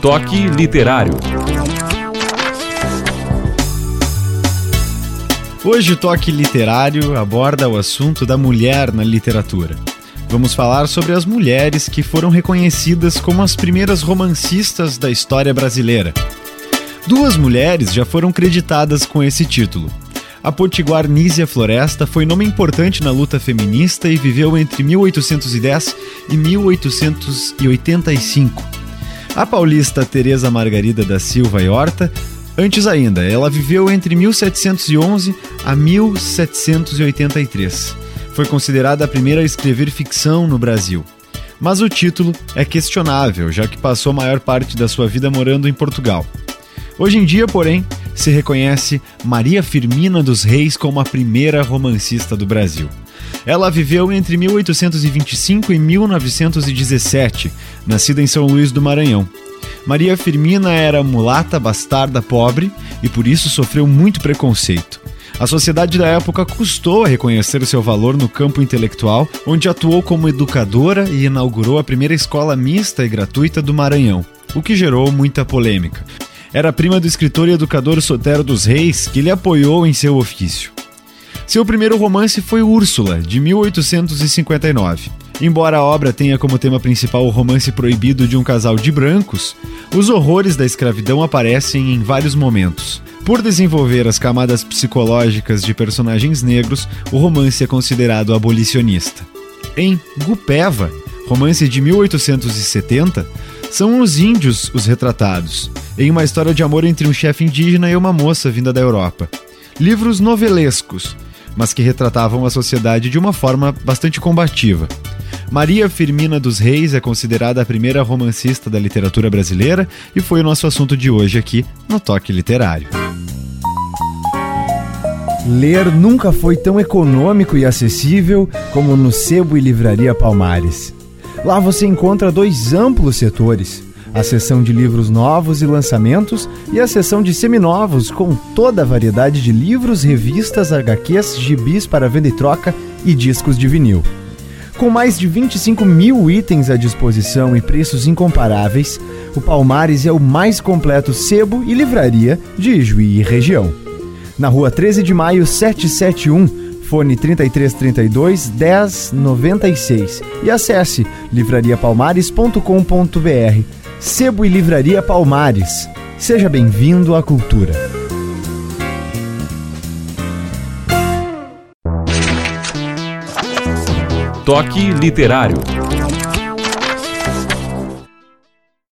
Toque Literário. Hoje o Toque Literário aborda o assunto da mulher na literatura. Vamos falar sobre as mulheres que foram reconhecidas como as primeiras romancistas da história brasileira. 2 mulheres já foram creditadas com esse título. A potiguar Nísia Floresta foi nome importante na luta feminista e viveu entre 1810 e 1885. A paulista Teresa Margarida da Silva e Horta, antes ainda, ela viveu entre 1711 a 1783. Foi considerada a primeira a escrever ficção no Brasil. Mas o título é questionável, já que passou a maior parte da sua vida morando em Portugal. Hoje em dia, porém, se reconhece Maria Firmina dos Reis como a primeira romancista do Brasil. Ela viveu entre 1825 e 1917, nascida em São Luís do Maranhão. Maria Firmina era mulata, bastarda, pobre e por isso sofreu muito preconceito. A sociedade da época custou a reconhecer seu valor no campo intelectual, onde atuou como educadora e inaugurou a primeira escola mista e gratuita do Maranhão, o que gerou muita polêmica. Era prima do escritor e educador Sotero dos Reis, que lhe apoiou em seu ofício. Seu primeiro romance foi Úrsula, de 1859. Embora a obra tenha como tema principal o romance proibido de um casal de brancos, os horrores da escravidão aparecem em vários momentos. Por desenvolver as camadas psicológicas de personagens negros, o romance é considerado abolicionista. Em Gupeva, romance de 1870, são os índios os retratados, em uma história de amor entre um chefe indígena e uma moça vinda da Europa. Livros novelescos, mas que retratavam a sociedade de uma forma bastante combativa. Maria Firmina dos Reis é considerada a primeira romancista da literatura brasileira e foi o nosso assunto de hoje aqui no Toque Literário. Ler nunca foi tão econômico e acessível como no Sebo e Livraria Palmares. Lá você encontra 2 amplos setores, a seção de livros novos e lançamentos e a seção de seminovos com toda a variedade de livros, revistas, HQs, gibis para venda e troca e discos de vinil. Com mais de 25 mil itens à disposição e preços incomparáveis, o Palmares é o mais completo sebo e livraria de Juí e região. Na rua 13 de maio 771, fone 3332 1096 e acesse livrariapalmares.com.br. Sebo e Livraria Palmares. Seja bem-vindo à cultura. Toque Literário.